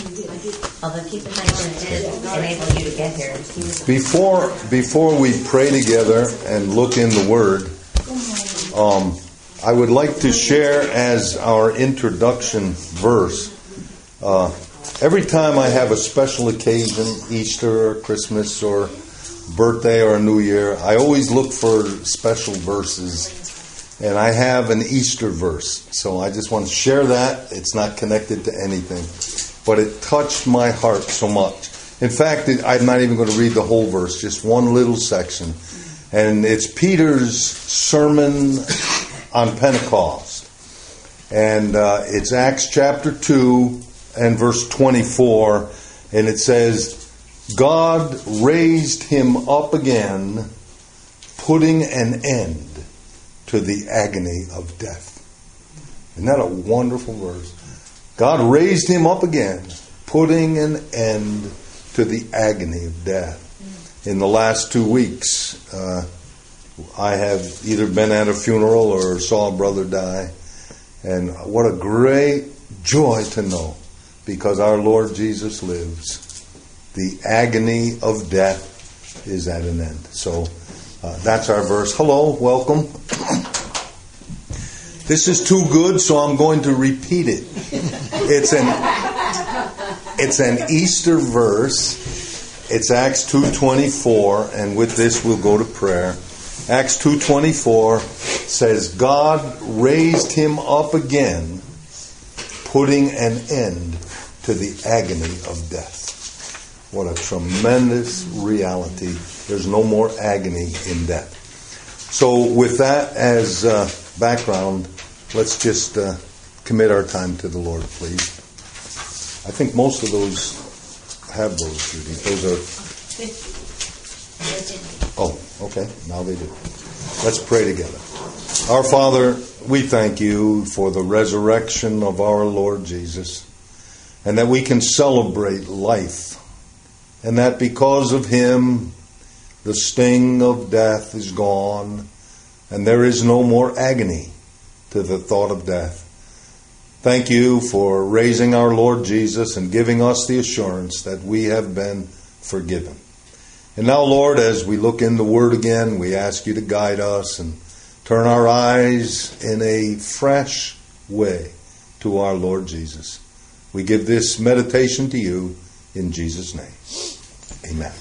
Although keep in mind it did enable you to get here. Before we pray together and look in the Word, I would like to share as our introduction verse. Every time I have a special occasion, Easter or Christmas or birthday or a New Year, I always look for special verses. And I have an Easter verse. So I just want to share that. It's not connected to anything. But it touched my heart so much. In fact, I'm not even going to read the whole verse, just one little section. And it's Peter's sermon on Pentecost. And it's Acts chapter 2 and verse 24. And it says, God raised him up again, putting an end to the agony of death. Isn't that a wonderful verse? God raised him up again, putting an end to the agony of death. In the last 2 weeks, I have either been at a funeral or saw a brother die. And what a great joy to know, because our Lord Jesus lives, the agony of death is at an end. So that's our verse. Hello, welcome. This is too good, so I'm going to repeat it. It's an Easter verse. It's Acts 2:24, and with this we'll go to prayer. Acts 2:24 says, God raised him up again, putting an end to the agony of death. What a tremendous reality. There's no more agony in death. So with that as background, let's just commit our time to the Lord, please. I think most of those have those, Judy. Those are... Oh, okay. Now they do. Let's pray together. Our Father, we thank you for the resurrection of our Lord Jesus, and that we can celebrate life, and that because of him, the sting of death is gone, and there is no more agony to the thought of death. Thank you for raising our Lord Jesus and giving us the assurance that we have been forgiven. And now, Lord, as we look in the Word again, we ask you to guide us and turn our eyes in a fresh way to our Lord Jesus. We give this meditation to you in Jesus' name. Amen.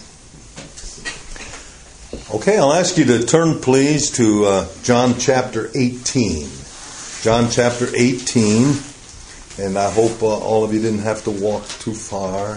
Okay, I'll ask you to turn, please, to John chapter 18. John chapter 18. And I hope all of you didn't have to walk too far.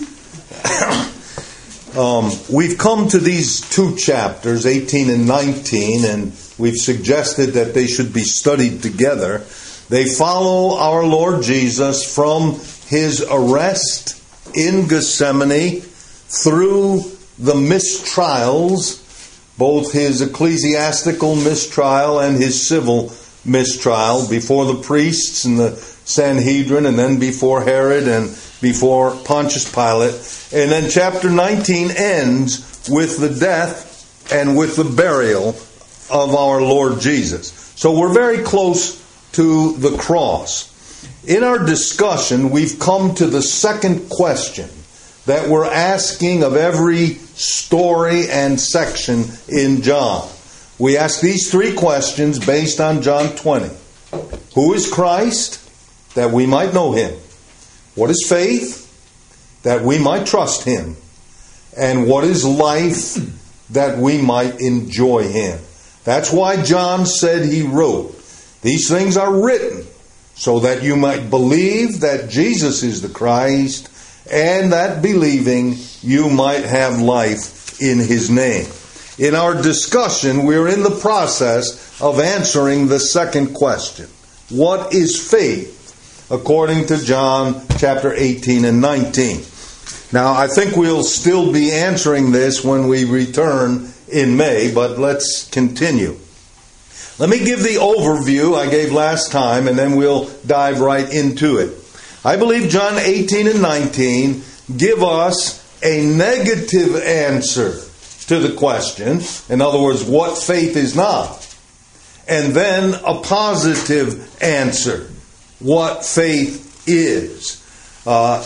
We've come to these two chapters, 18 and 19, and we've suggested that they should be studied together. They follow our Lord Jesus from his arrest in Gethsemane through the mistrials, both his ecclesiastical mistrial and his civil mistrial before the priests and the Sanhedrin, and then before Herod and before Pontius Pilate. And then chapter 19 ends with the death and with the burial of our Lord Jesus. So we're very close to the cross. In our discussion, we've come to the second question that we're asking of every story and section in John. We ask these three questions based on John 20. Who is Christ? That we might know him. What is faith? That we might trust him. And what is life? That we might enjoy him. That's why John said he wrote, these things are written so that you might believe that Jesus is the Christ, and that believing you might have life in his name. In our discussion, we're in the process of answering the second question. What is faith? According to John chapter 18 and 19. Now, I think we'll still be answering this when we return in May, but let's continue. Let me give the overview I gave last time, and then we'll dive right into it. I believe John 18 and 19 give us a negative answer to the question. In other words, what faith is not. And then a positive answer. What faith is.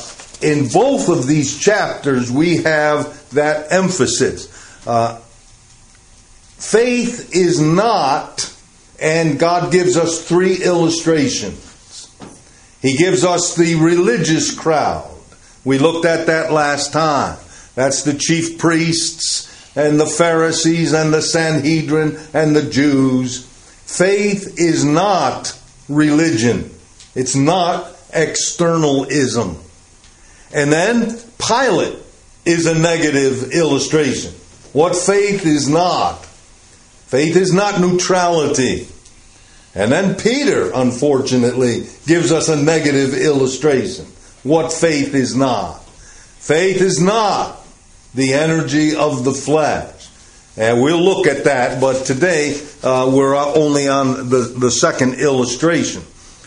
in both of these chapters, we have that emphasis. Faith is not, and God gives us three illustrations. He gives us the religious crowd. We looked at that last time. That's the chief priests and the Pharisees and the Sanhedrin and the Jews. Faith is not religion. It's not externalism. And then Pilate is a negative illustration. What faith is not. Faith is not neutrality. And then Peter, unfortunately, gives us a negative illustration. What faith is not. Faith is not the energy of the flesh. And we'll look at that, but today we're only on the second illustration.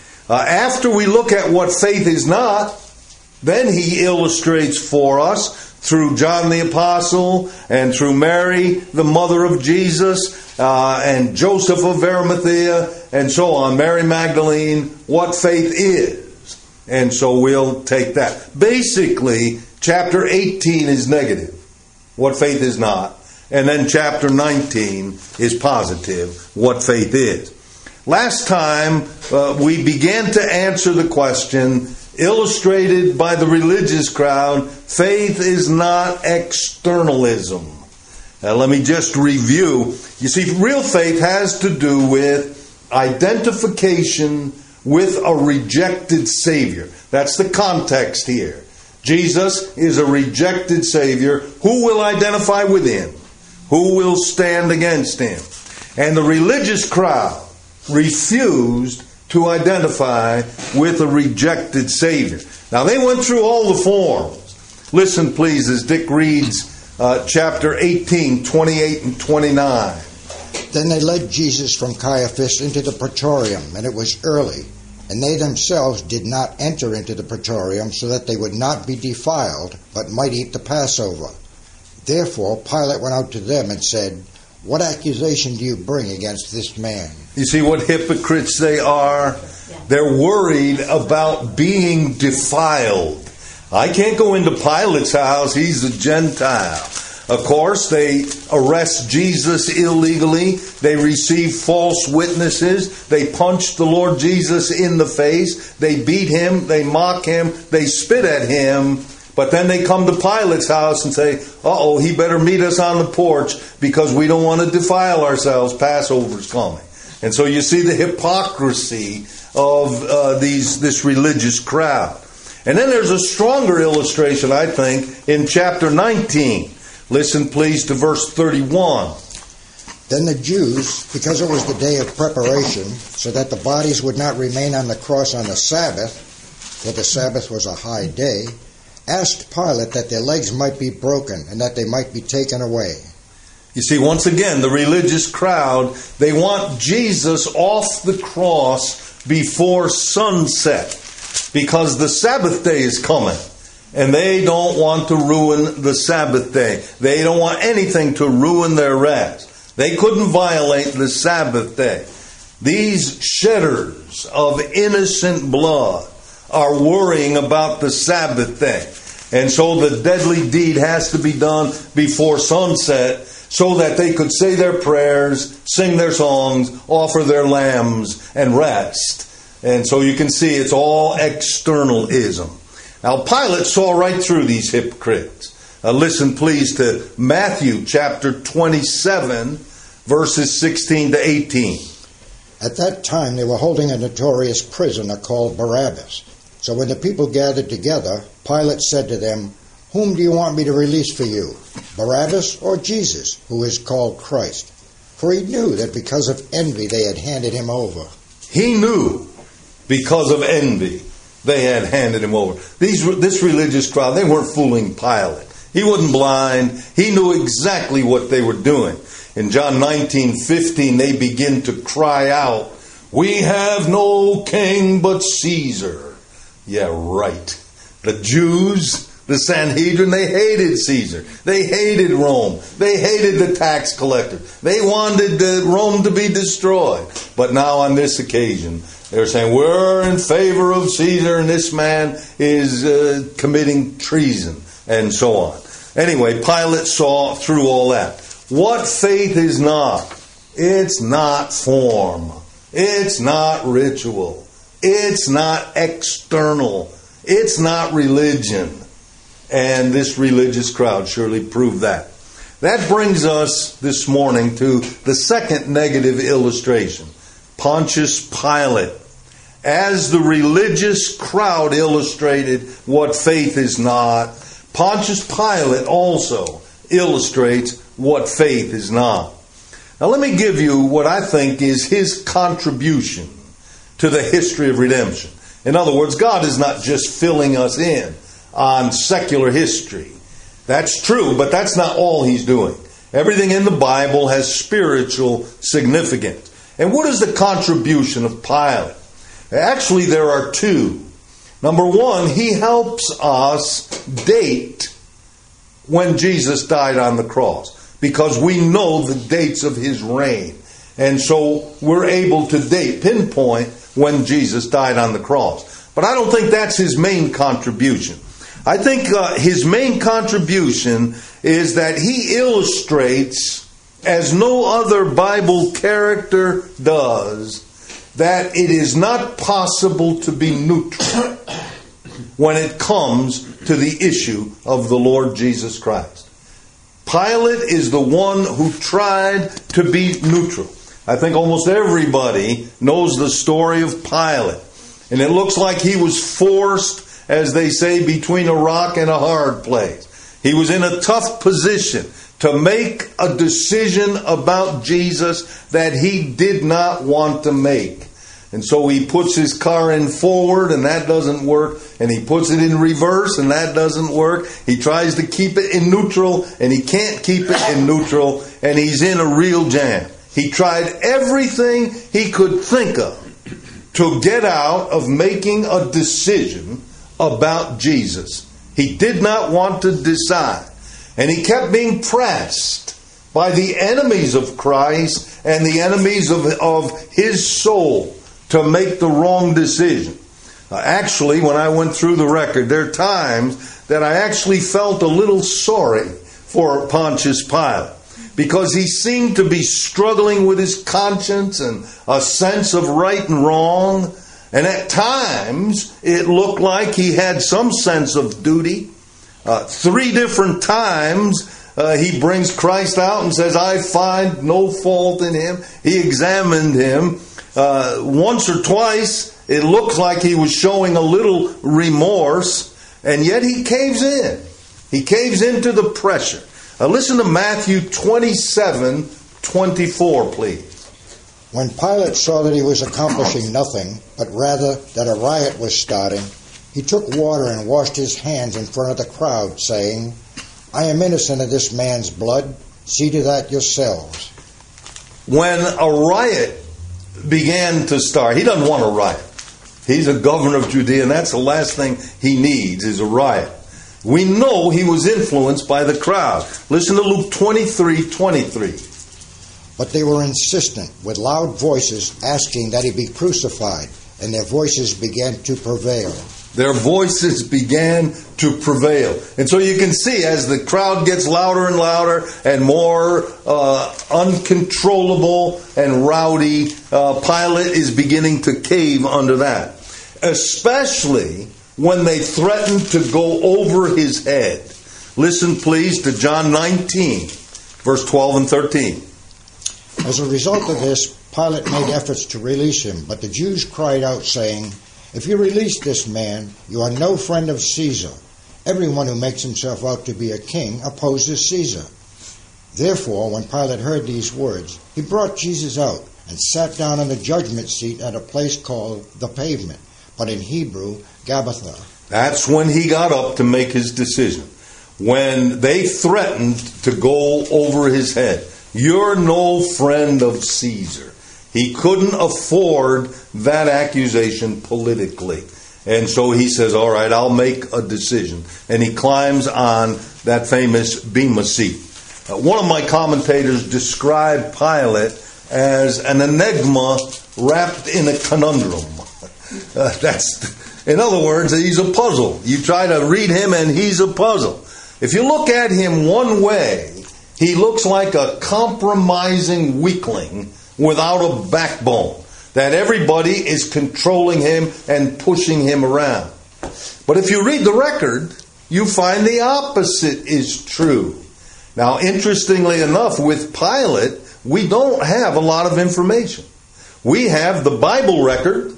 After we look at what faith is not, then he illustrates for us through John the Apostle and through Mary, the mother of Jesus, and Joseph of Arimathea, and so on, Mary Magdalene, what faith is. And so we'll take that. Basically, chapter 18 is negative, what faith is not. And then chapter 19 is positive, what faith is. Last time, we began to answer the question, illustrated by the religious crowd, faith is not externalism. Let me just review. You see, real faith has to do with identification with a rejected Savior. That's the context here. Jesus is a rejected Savior. Who will identify with Him? Who will stand against Him? And the religious crowd refused to identify with a rejected Savior. Now, they went through all the forms. Listen, please, as Dick reads chapter 18, 28 and 29. Then they led Jesus from Caiaphas into the praetorium, and it was early. And they themselves did not enter into the praetorium, so that they would not be defiled, but might eat the Passover. Therefore Pilate went out to them and said, "What accusation do you bring against this man?" You see what hypocrites they are? They're worried about being defiled. I can't go into Pilate's house. He's a Gentile. Of course, they arrest Jesus illegally. They receive false witnesses. They punch the Lord Jesus in the face. They beat Him. They mock Him. They spit at Him. But then they come to Pilate's house and say, uh-oh, he better meet us on the porch because we don't want to defile ourselves. Passover's coming. And so you see the hypocrisy of this religious crowd. And then there's a stronger illustration, I think, in chapter 19. Listen, please, to verse 31. Then the Jews, because it was the day of preparation, so that the bodies would not remain on the cross on the Sabbath, for the Sabbath was a high day, asked Pilate that their legs might be broken and that they might be taken away. You see, once again, the religious crowd, they want Jesus off the cross before sunset because the Sabbath day is coming. And they don't want to ruin the Sabbath day. They don't want anything to ruin their rest. They couldn't violate the Sabbath day. These shedders of innocent blood are worrying about the Sabbath day. And so the deadly deed has to be done before sunset so that they could say their prayers, sing their songs, offer their lambs, and rest. And so you can see it's all externalism. Now, Pilate saw right through these hypocrites. Listen, please, to Matthew chapter 27, verses 16 to 18. At that time they were holding a notorious prisoner called Barabbas. So when the people gathered together, Pilate said to them, "Whom do you want me to release for you, Barabbas or Jesus, who is called Christ?" For he knew that because of envy they had handed him over. He knew because of envy they had handed him over. This religious crowd, they weren't fooling Pilate. He wasn't blind. He knew exactly what they were doing. In John 19:15, they begin to cry out, "We have no king but Caesar." Yeah, right. The Jews, the Sanhedrin, they hated Caesar. They hated Rome. They hated the tax collector. They wanted Rome to be destroyed. But now on this occasion, They were saying, we're in favor of Caesar and this man is committing treason and so on. Anyway, Pilate saw through all that. What faith is not? It's not form. It's not ritual. It's not external. It's not religion. And this religious crowd surely proved that. That brings us this morning to the second negative illustration. Pontius Pilate. As the religious crowd illustrated what faith is not, Pontius Pilate also illustrates what faith is not. Now let me give you what I think is his contribution to the history of redemption. In other words, God is not just filling us in on secular history. That's true, but that's not all he's doing. Everything in the Bible has spiritual significance. And what is the contribution of Pilate? Actually, there are two. Number one, he helps us date when Jesus died on the cross, because we know the dates of his reign. And so we're able to pinpoint when Jesus died on the cross. But I don't think that's his main contribution. I think his main contribution is that he illustrates, as no other Bible character does, that it is not possible to be neutral when it comes to the issue of the Lord Jesus Christ. Pilate is the one who tried to be neutral. I think almost everybody knows the story of Pilate. And it looks like he was forced, as they say, between a rock and a hard place. He was in a tough position to make a decision about Jesus that he did not want to make. And so he puts his car in forward, and that doesn't work. And he puts it in reverse, and that doesn't work. He tries to keep it in neutral, and he can't keep it in neutral, and he's in a real jam. He tried everything he could think of to get out of making a decision about Jesus. He did not want to decide. And he kept being pressed by the enemies of Christ and the enemies of his soul to make the wrong decision. Actually, when I went through the record, there are times that I actually felt a little sorry for Pontius Pilate, because he seemed to be struggling with his conscience and a sense of right and wrong. And at times, it looked like he had some sense of duty. 3 different times, he brings Christ out and says, I find no fault in him. He examined him. Once or twice, it looks like he was showing a little remorse, and yet he caves in. He caves into the pressure. Listen to Matthew 27:24, please. When Pilate saw that he was accomplishing nothing, but rather that a riot was starting, he took water and washed his hands in front of the crowd, saying, I am innocent of this man's blood. See to that yourselves. When a riot began to start, he doesn't want a riot. He's a governor of Judea, and that's the last thing he needs is a riot. We know he was influenced by the crowd. Listen to Luke 23:23. But they were insistent, with loud voices, asking that he be crucified, and their voices began to prevail. Their voices began to prevail. And so you can see, as the crowd gets louder and louder and more uncontrollable and rowdy, Pilate is beginning to cave under that. Especially when they threatened to go over his head. Listen, please, to John 19, verse 12 and 13. As a result of this, Pilate made efforts to release him, but the Jews cried out, saying, If you release this man, you are no friend of Caesar. Everyone who makes himself out to be a king opposes Caesar. Therefore, when Pilate heard these words, he brought Jesus out and sat down on the judgment seat at a place called the Pavement, but in Hebrew, Gabbatha. That's when he got up to make his decision. When they threatened to go over his head. You're no friend of Caesar. He couldn't afford that accusation politically. And so he says, all right, I'll make a decision. And he climbs on that famous Bema seat. One of my commentators described Pilate as an enigma wrapped in a conundrum. In other words, he's a puzzle. You try to read him and he's a puzzle. If you look at him one way, he looks like a compromising weakling without a backbone, that everybody is controlling him and pushing him around. But if you read the record, you find the opposite is true. Now, interestingly enough, with Pilate, we don't have a lot of information. We have the Bible record.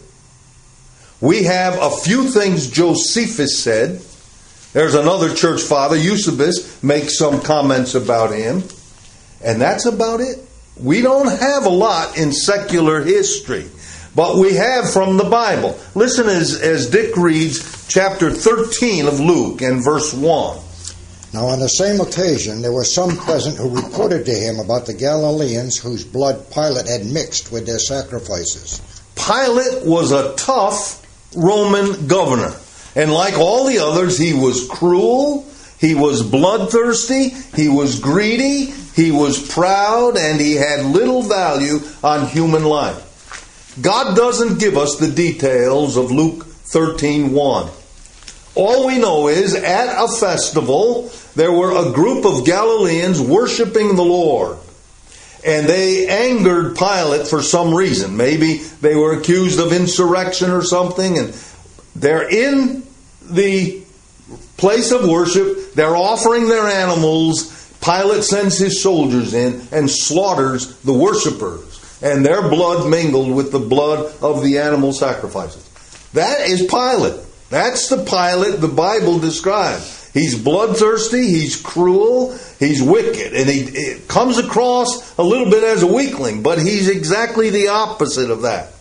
We have a few things Josephus said. There's another church father, Eusebius, makes some comments about him. And that's about it. We don't have a lot in secular history, but we have from the Bible. Listen as Dick reads chapter 13 of Luke and verse 1. Now on the same occasion there were some present who reported to him about the Galileans whose blood Pilate had mixed with their sacrifices. Pilate was a tough Roman governor. And like all the others, he was cruel, he was bloodthirsty, he was greedy, he was proud, and he had little value on human life. God doesn't give us the details of Luke 13:1. All we know is at a festival, there were a group of Galileans worshiping the Lord. And they angered Pilate for some reason. Maybe they were accused of insurrection or something. And they're in the place of worship. They're offering their animals. Pilate sends his soldiers in and slaughters the worshipers. And their blood mingled with the blood of the animal sacrifices. That is Pilate. That's the Pilate the Bible describes. He's bloodthirsty, he's cruel, he's wicked, and he comes across a little bit as a weakling, but he's exactly the opposite of that.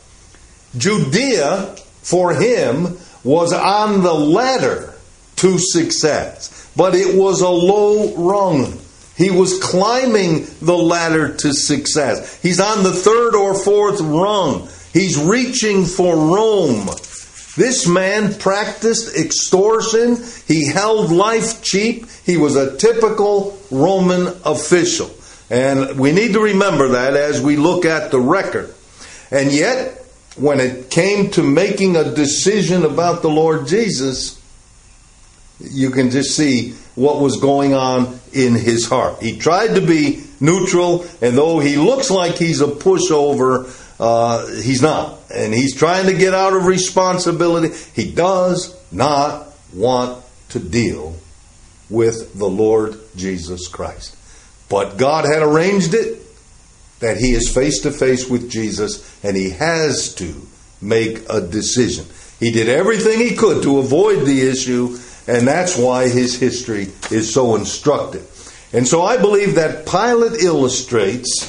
Judea, for him, was on the ladder to success, but it was a low rung. He was climbing the ladder to success. He's on the third or fourth rung. He's reaching for Rome. This man practiced extortion. He held life cheap. He was a typical Roman official. And we need to remember that as we look at the record. And yet, when it came to making a decision about the Lord Jesus, you can just see what was going on in his heart. He tried to be neutral, and though he looks like he's a pushover, he's not. And he's trying to get out of responsibility. He does not want to deal with the Lord Jesus Christ. But God had arranged it that he is face to face with Jesus, and he has to make a decision. He did everything he could to avoid the issue, and that's why his history is so instructive. And so I believe that Pilate illustrates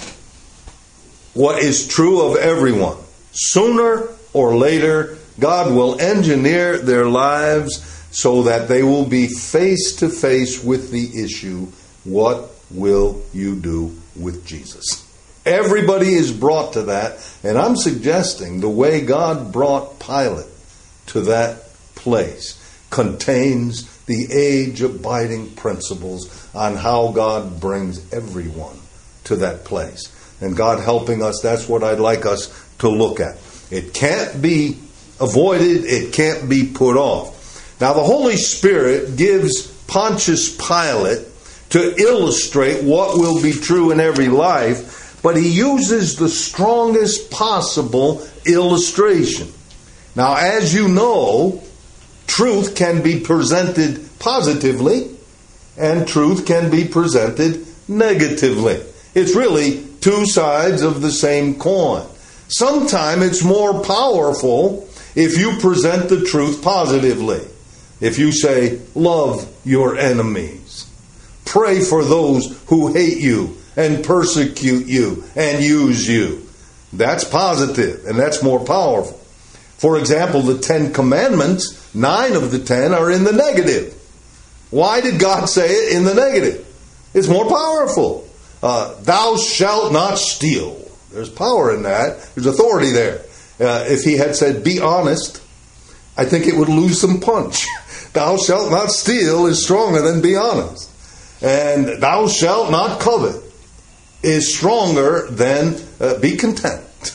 what is true of everyone. Sooner or later, God will engineer their lives so that they will be face to face with the issue, what will you do with Jesus? Everybody is brought to that, and I'm suggesting the way God brought Pilate to that place contains the age-abiding principles on how God brings everyone to that place. And God helping us, that's what I'd like us to look at. It can't be avoided. It can't be put off. Now, the Holy Spirit gives Pontius Pilate to illustrate what will be true in every life, but he uses the strongest possible illustration. Now, as you know, truth can be presented positively, and truth can be presented negatively. It's really two sides of the same coin. Sometimes it's more powerful if you present the truth positively. If you say, love your enemies, pray for those who hate you and persecute you and use you. That's positive, and that's more powerful. For example, the 10 Commandments, 9 of the 10 are in the negative. Why did God say it in the negative? It's more powerful. Thou shalt not steal. There's power in that. There's authority there. If he had said, be honest, I think it would lose some punch. Thou shalt not steal is stronger than be honest. And thou shalt not covet is stronger than be content.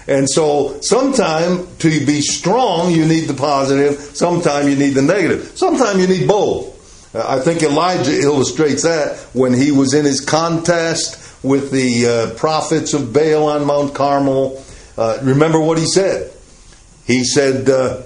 And so sometime to be strong, you need the positive. Sometime you need the negative. Sometime you need both. I think Elijah illustrates that when he was in his contest with the prophets of Baal on Mount Carmel. Remember what he said. He said,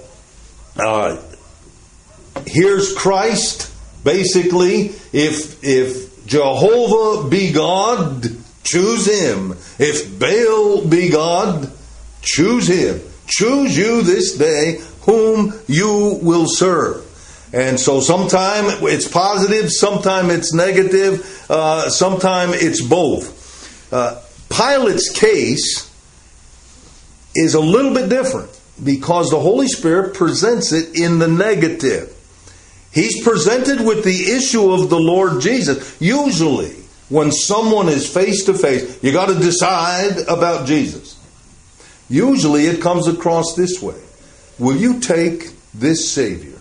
here's Christ. Basically, if Jehovah be God, choose him. If Baal be God, choose him. Choose you this day whom you will serve. And so sometime it's positive, sometime it's negative, sometime it's both. Pilate's case is a little bit different because the Holy Spirit presents it in the negative. He's presented with the issue of the Lord Jesus. Usually, when someone is face to face, you got to decide about Jesus. Usually it comes across this way. Will you take this Savior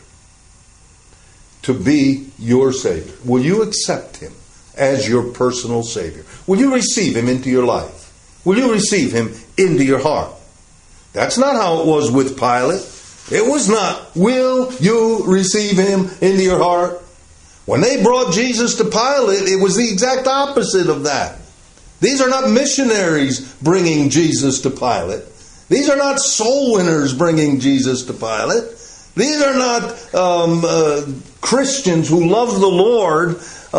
to be your Savior? Will you accept him as your personal Savior? Will you receive him into your life? Will you receive him into your heart? That's not how it was with Pilate. It was not, will you receive him into your heart? When they brought Jesus to Pilate, it was the exact opposite of that. These are not missionaries bringing Jesus to Pilate. These are not soul winners bringing Jesus to Pilate. These are not Christians who love the Lord,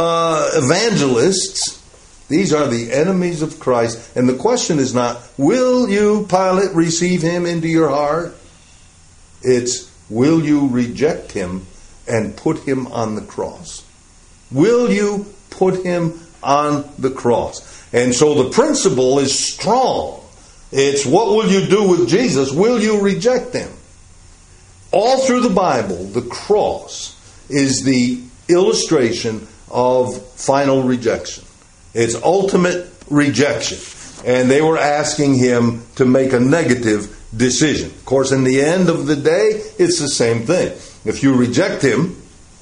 evangelists. These are the enemies of Christ. And the question is not, will you, Pilate, receive him into your heart? It's, will you reject him and put him on the cross? Will you put him on the cross? And so the principle is strong. It's, what will you do with Jesus? Will you reject him? All through the Bible, the cross is the illustration of final rejection. It's ultimate rejection. And they were asking him to make a negative decision. Of course, in the end of the day, it's the same thing. If you reject him,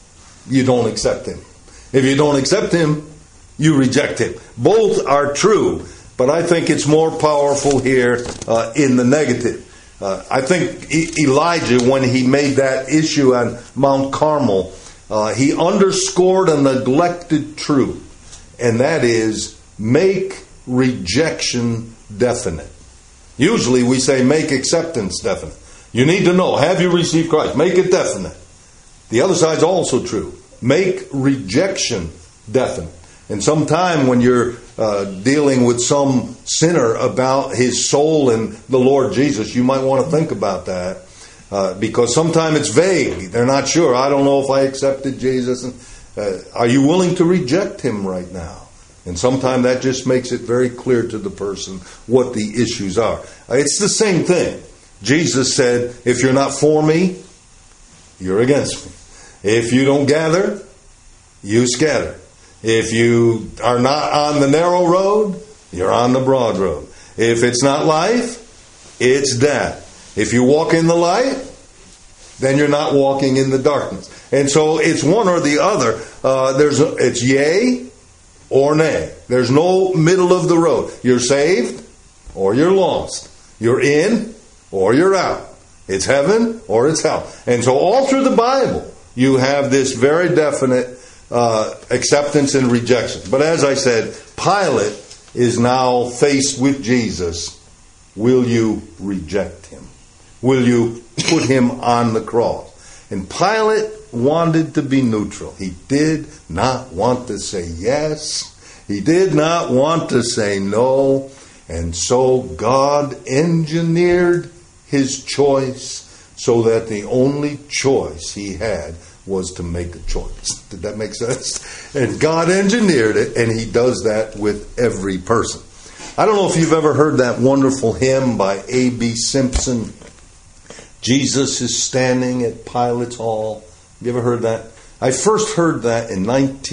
you don't accept him. If you don't accept him, you reject him. Both are true, but I think it's more powerful here in the negative. I think Elijah, when he made that issue on Mount Carmel, he underscored a neglected truth, and that is, make rejection definite. Usually we say make acceptance definite. You need to know, have you received Christ? Make it definite. The other side's also true. Make rejection definite. And sometime when you're dealing with some sinner about his soul and the Lord Jesus, you might want to think about that. Because sometimes it's vague. They're not sure. I don't know if I accepted Jesus. Are you willing to reject him right now? And sometimes that just makes it very clear to the person what the issues are. It's the same thing. Jesus said, if you're not for me, you're against me. If you don't gather, you scatter. If you are not on the narrow road, you're on the broad road. If it's not life, it's death. If you walk in the light, then you're not walking in the darkness. And so it's one or the other. It's yea or nay. There's no middle of the road. You're saved or you're lost. You're in or you're out. It's heaven or it's hell. And so all through the Bible, you have this very definite acceptance and rejection. But as I said, Pilate is now faced with Jesus. Will you reject him? Will you put him on the cross? And Pilate wanted to be neutral. He did not want to say yes. He did not want to say no. And so God engineered his choice so that the only choice he had was to make a choice. Did that make sense? And God engineered it, and he does that with every person. I don't know if you've ever heard that wonderful hymn by A.B. Simpson, Jesus is Standing at Pilate's Hall. Have you ever heard that? I first heard that in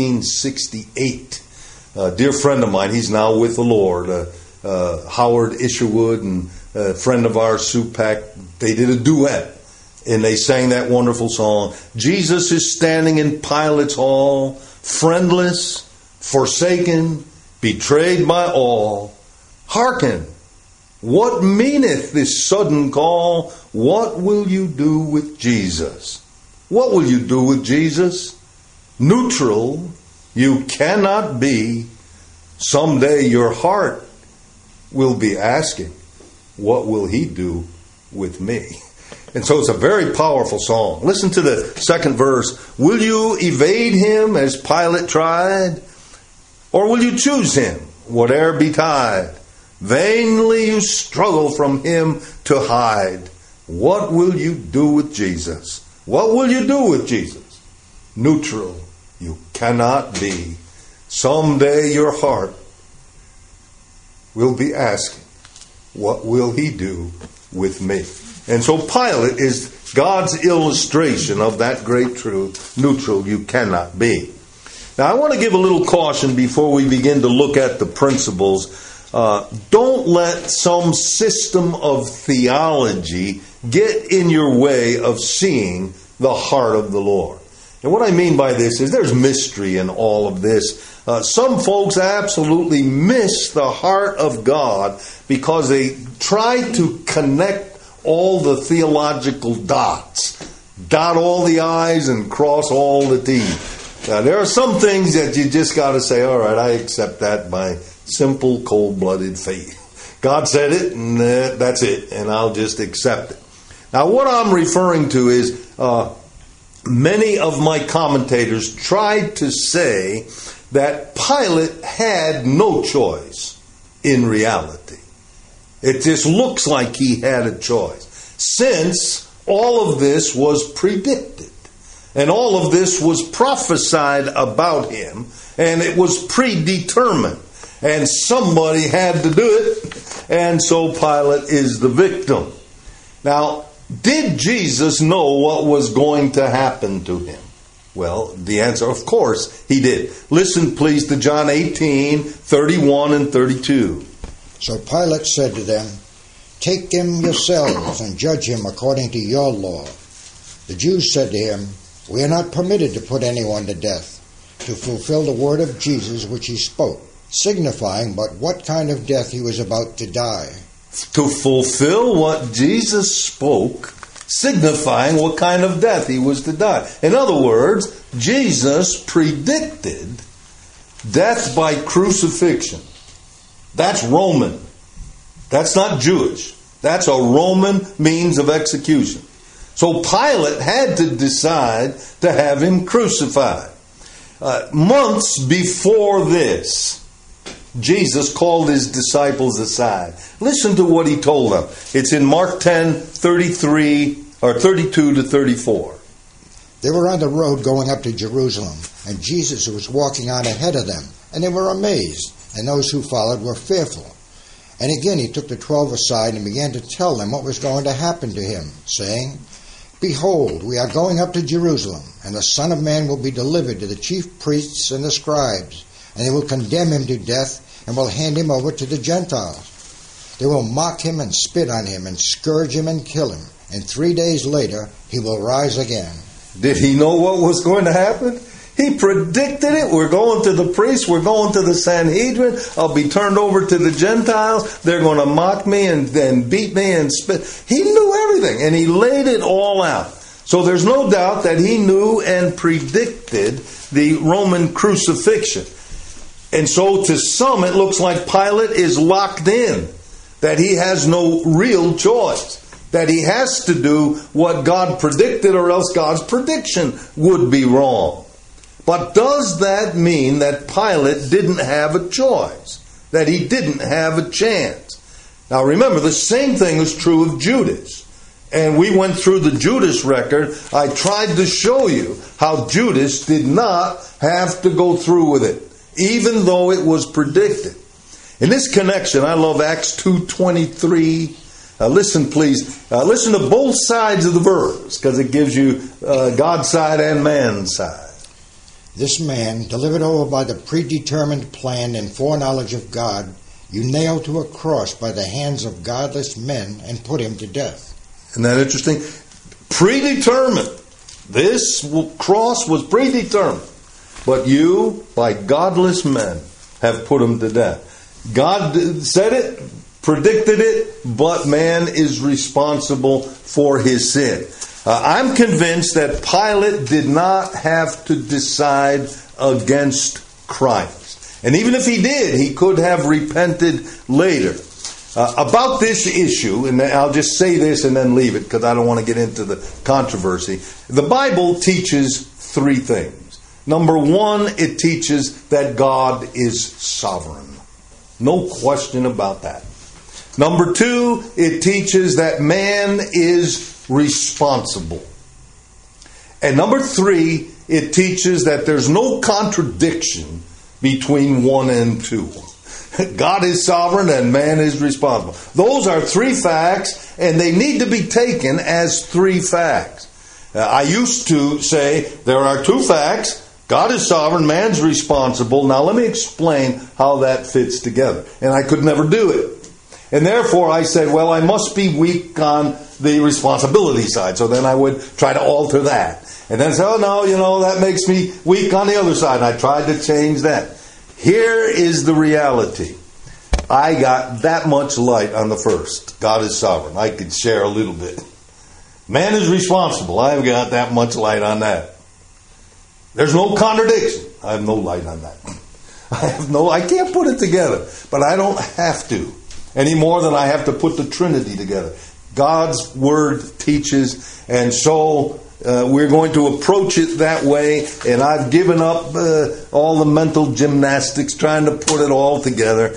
1968. A dear friend of mine, he's now with the Lord, Howard Isherwood, and a friend of ours, Sue Pack, they did a duet. And they sang that wonderful song. Jesus is standing in Pilate's hall, friendless, forsaken, betrayed by all. Hearken, What meaneth this sudden call? What will you do with Jesus? What will you do with Jesus? Neutral you cannot be. Someday your heart will be asking, what will he do with me? And so it's a very powerful song. Listen to the second verse. Will you evade him as Pilate tried? Or will you choose him, whate'er betide? Vainly you struggle from him to hide. What will you do with Jesus? What will you do with Jesus? Neutral you cannot be. Someday your heart will be asking, what will he do with me? And so Pilate is God's illustration of that great truth. Neutral you cannot be. Now I want to give a little caution before we begin to look at the principles. Don't let some system of theology get in your way of seeing the heart of the Lord. And what I mean by this is there's mystery in all of this. Some folks absolutely miss the heart of God because they try to connect all the theological dots. Dot all the I's and cross all the T's. Now, there are some things that you just got to say, all right, I accept that by simple, cold-blooded faith. God said it, and that's it, and I'll just accept it. Now, what I'm referring to is many of my commentators tried to say that Pilate had no choice in reality. It just looks like he had a choice, since all of this was predicted, and all of this was prophesied about him, and it was predetermined, and somebody had to do it, and so Pilate is the victim. Now, did Jesus know what was going to happen to him? Well, the answer, of course, he did. Listen, please, to John 18, 31 and 32. So Pilate said to them, "Take him yourselves and judge him according to your law." The Jews said to him, "We are not permitted to put anyone to death, to fulfill the word of Jesus which he spoke, signifying but what kind of death he was about to die." To fulfill what Jesus spoke, signifying what kind of death he was to die. In other words, Jesus predicted death by crucifixion. That's Roman. That's not Jewish. That's a Roman means of execution. So Pilate had to decide to have him crucified. Months before this, Jesus called his disciples aside. Listen to what he told them. It's in Mark 10, 32 to 34. They were on the road going up to Jerusalem, and Jesus was walking on ahead of them, and they were amazed, and those who followed were fearful. And again he took the 12 aside and began to tell them what was going to happen to him, saying, "Behold, we are going up to Jerusalem, and the Son of Man will be delivered to the chief priests and the scribes, and they will condemn him to death and will hand him over to the Gentiles. They will mock him and spit on him and scourge him and kill him, and 3 days later he will rise again." Did he know what was going to happen? He predicted it. We're going to the priests. We're going to the Sanhedrin. I'll be turned over to the Gentiles. They're going to mock me and beat me and spit. He knew everything, and he laid it all out. So there's no doubt that he knew and predicted the Roman crucifixion. And so to some, it looks like Pilate is locked in, that he has no real choice, that he has to do what God predicted, or else God's prediction would be wrong. But does that mean that Pilate didn't have a choice, that he didn't have a chance? Now remember, the same thing is true of Judas. And we went through the Judas record. I tried to show you how Judas did not have to go through with it, even though it was predicted. In this connection, I love Acts 2:23. Listen, please. Listen to both sides of the verse, because it gives you God's side and man's side. "This man, delivered over by the predetermined plan and foreknowledge of God, you nailed to a cross by the hands of godless men and put him to death." Isn't that interesting? Predetermined. This cross was predetermined. But you, by godless men, have put him to death. God said it, predicted it, but man is responsible for his sin. I'm convinced that Pilate did not have to decide against Christ. And even if he did, he could have repented later. About this issue, and I'll just say this and then leave it because I don't want to get into the controversy. The Bible teaches three things. Number one, it teaches that God is sovereign. No question about that. Number two, it teaches that man is responsible. And number three, it teaches that there's no contradiction between 1 and 2. God is sovereign and man is responsible. Those are three facts, and they need to be taken as three facts. I used to say there are two facts. God is sovereign, man's responsible. Now let me explain how that fits together. And I could never do it. And therefore I said, well, I must be weak on the responsibility side. So then I would try to alter that. And then say, oh no, that makes me weak on the other side. And I tried to change that. Here is the reality. I got that much light on the first. God is sovereign. I could share a little bit. Man is responsible. I've got that much light on that. There's no contradiction. I have no light on that. I can't put it together. But I don't have to. Any more than I have to put the Trinity together. God's Word teaches, and so we're going to approach it that way, and I've given up all the mental gymnastics trying to put it all together.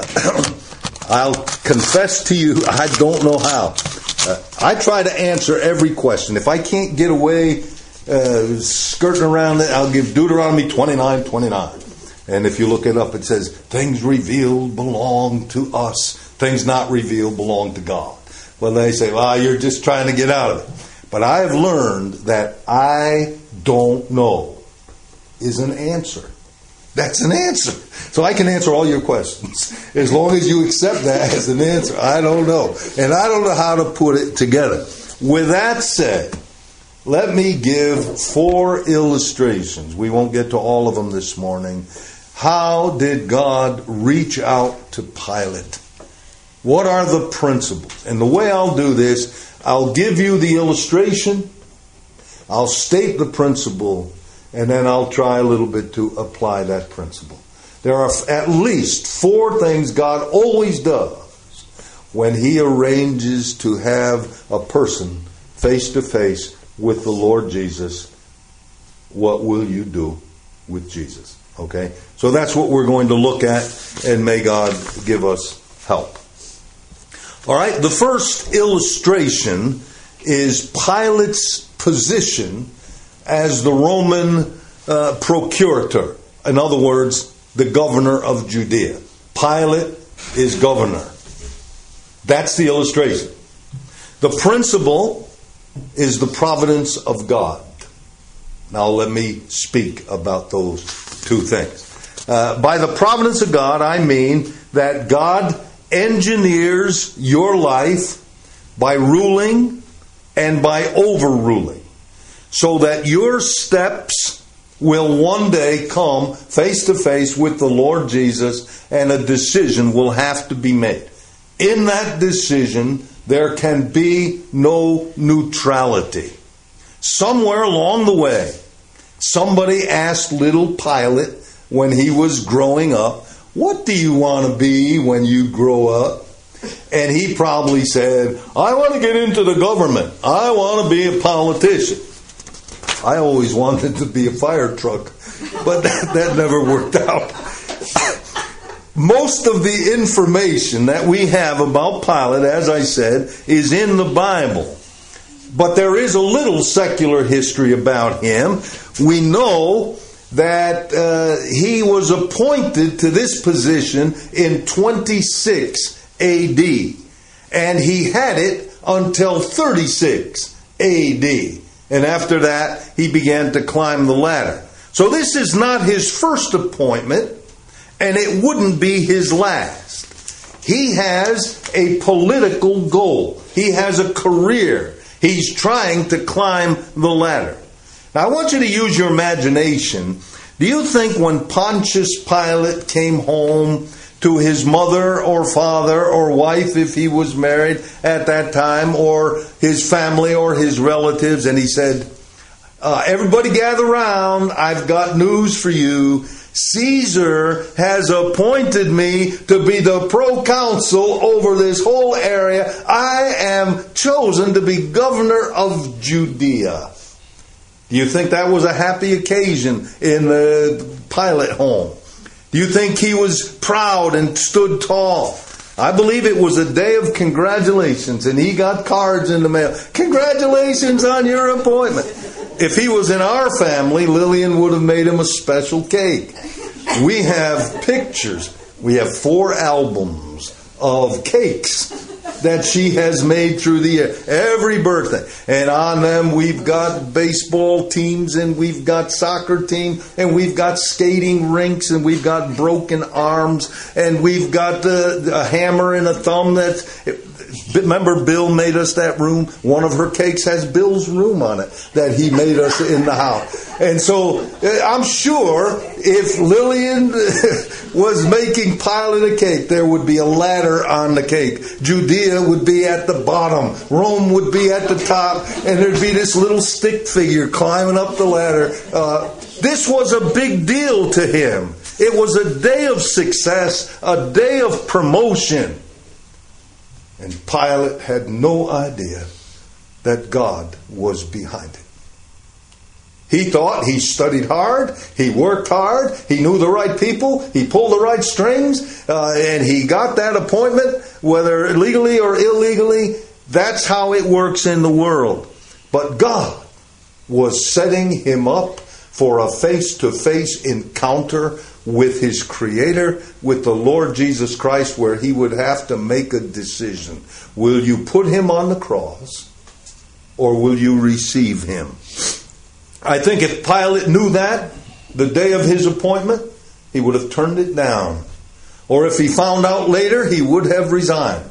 I'll confess to you, I don't know how. I try to answer every question. If I can't get away skirting around it, I'll give Deuteronomy 29:29. And if you look it up, it says, things revealed belong to us. Things not revealed belong to God. Well, they say, well, you're just trying to get out of it. But I have learned that I don't know is an answer. That's an answer. So I can answer all your questions as long as you accept that as an answer. I don't know. And I don't know how to put it together. With that said, let me give 4 illustrations. We won't get to all of them this morning. How did God reach out to Pilate? What are the principles? And the way I'll do this, I'll give you the illustration, I'll state the principle, and then I'll try a little bit to apply that principle. There are at least 4 things God always does when He arranges to have a person face to face with the Lord Jesus. What will you do with Jesus? Okay? So that's what we're going to look at, and may God give us help. All right, the first illustration is Pilate's position as the Roman procurator. In other words, the governor of Judea. Pilate is governor. That's the illustration. The principle is the providence of God. Now let me speak about those 2 things. By the providence of God, I mean that God engineers your life by ruling and by overruling, so that your steps will one day come face to face with the Lord Jesus, and a decision will have to be made. In that decision, there can be no neutrality. Somewhere along the way, somebody asked little Pilate when he was growing up, what do you want to be when you grow up? And he probably said, I want to get into the government. I want to be a politician. I always wanted to be a fire truck, but that never worked out. Most of the information that we have about Pilate, as I said, is in the Bible. But there is a little secular history about him. We know that he was appointed to this position in 26 A.D. And he had it until 36 A.D. And after that, he began to climb the ladder. So this is not his first appointment, and it wouldn't be his last. He has a political goal. He has a career. He's trying to climb the ladder. Now, I want you to use your imagination. Do you think when Pontius Pilate came home to his mother or father or wife if he was married at that time, or his family or his relatives, and he said, everybody gather round, I've got news for you. Caesar has appointed me to be the proconsul over this whole area. I am chosen to be governor of Judea. Do you think that was a happy occasion in the Pilate home? Do you think he was proud and stood tall? I believe it was a day of congratulations, and he got cards in the mail. Congratulations on your appointment. If he was in our family, Lillian would have made him a special cake. We have pictures. We have 4 albums of cakes that she has made through the year. Every birthday. And on them we've got baseball teams, and we've got soccer team, and we've got skating rinks, and we've got broken arms, and we've got a hammer and a thumb. Remember Bill made us that room? One of her cakes has Bill's room on it that he made us in the house. And so I'm sure if Lillian was making Pilate a cake, there would be a ladder on the cake. Judea would be at the bottom. Rome would be at the top. And there'd be this little stick figure climbing up the ladder. This was a big deal to him. It was a day of success, a day of promotion. And Pilate had no idea that God was behind it. He thought he studied hard, he worked hard, he knew the right people, he pulled the right strings, and he got that appointment, whether legally or illegally. That's how it works in the world. But God was setting him up for a face-to-face encounter with his Creator, with the Lord Jesus Christ, where he would have to make a decision. Will you put him on the cross, or will you receive him? I think if Pilate knew that, the day of his appointment, he would have turned it down. Or if he found out later, he would have resigned.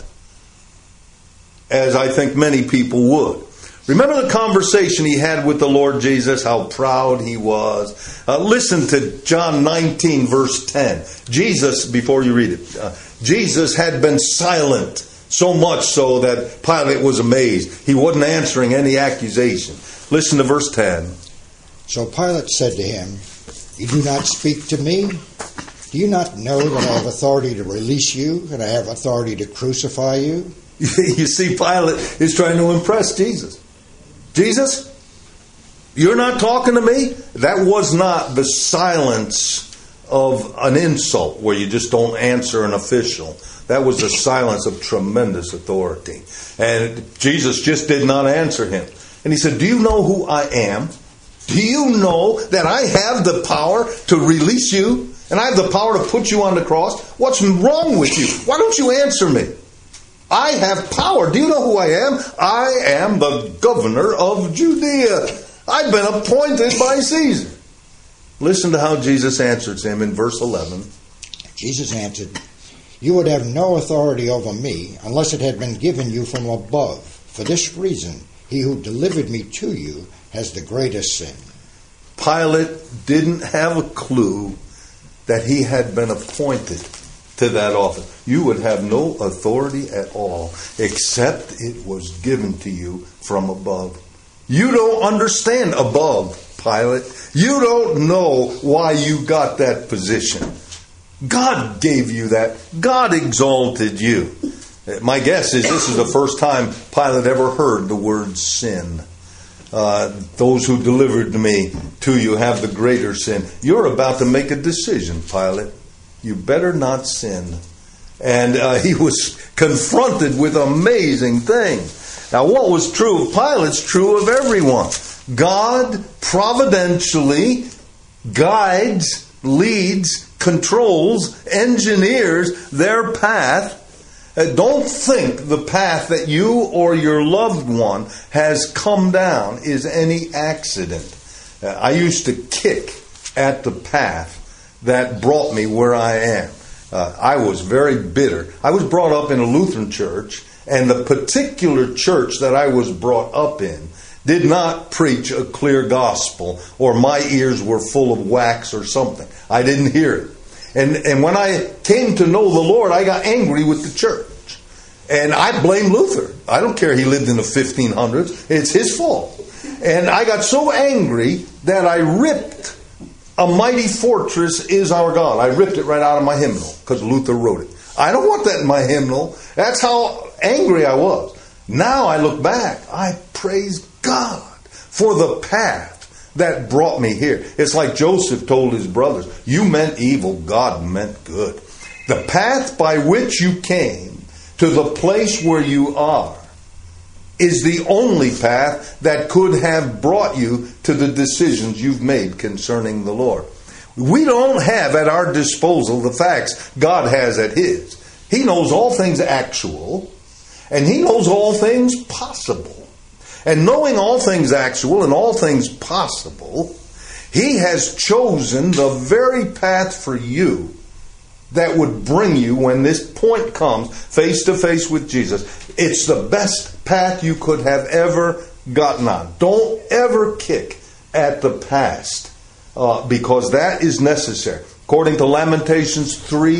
As I think many people would. Remember the conversation he had with the Lord Jesus, how proud he was. Listen to John 19, verse 10. Jesus, before you read it, Jesus had been silent, so much so that Pilate was amazed. He wasn't answering any accusation. Listen to verse 10. So Pilate said to him, "You do not speak to me? Do you not know that I have authority to release you, and I have authority to crucify you?" You see, Pilate is trying to impress Jesus. Jesus, you're not talking to me? That was not the silence of an insult where you just don't answer an official. That was the silence of tremendous authority. And Jesus just did not answer him. And he said, do you know who I am? Do you know that I have the power to release you? And I have the power to put you on the cross? What's wrong with you? Why don't you answer me? I have power. Do you know who I am? I am the governor of Judea. I've been appointed by Caesar. Listen to how Jesus answers him in verse 11. Jesus answered, "You would have no authority over me unless it had been given you from above. For this reason, he who delivered me to you has the greatest sin." Pilate didn't have a clue that he had been appointed to that office. You would have no authority at all, except it was given to you from above. You don't understand above, Pilate. You don't know why you got that position. God gave you that. God exalted you. My guess is this is the first time Pilate ever heard the word sin. Those who delivered me to you have the greater sin. You're about to make a decision, Pilate. You better not sin. And he was confronted with amazing things. Now, what was true of Pilate's true of everyone. God providentially guides, leads, controls, engineers their path. Don't think the path that you or your loved one has come down is any accident. I used to kick at the path that brought me where I am. I was very bitter. I was brought up in a Lutheran church, and the particular church that I was brought up in did not preach a clear gospel, or my ears were full of wax or something. I didn't hear it. And when I came to know the Lord, I got angry with the church. And I blame Luther. I don't care he lived in the 1500s. It's his fault. And I got so angry that I ripped "A Mighty Fortress Is Our God." I ripped it right out of my hymnal because Luther wrote it. I don't want that in my hymnal. That's how angry I was. Now I look back. I praise God for the path that brought me here. It's like Joseph told his brothers, "You meant evil, God meant good." The path by which you came to the place where you are is the only path that could have brought you to the decisions you've made concerning the Lord. We don't have at our disposal the facts God has at His. He knows all things actual, and He knows all things possible. And knowing all things actual and all things possible, He has chosen the very path for you that would bring you, when this point comes, face to face with Jesus. It's the best path you could have ever gotten on. Don't ever kick at the past, because that is necessary. According to Lamentations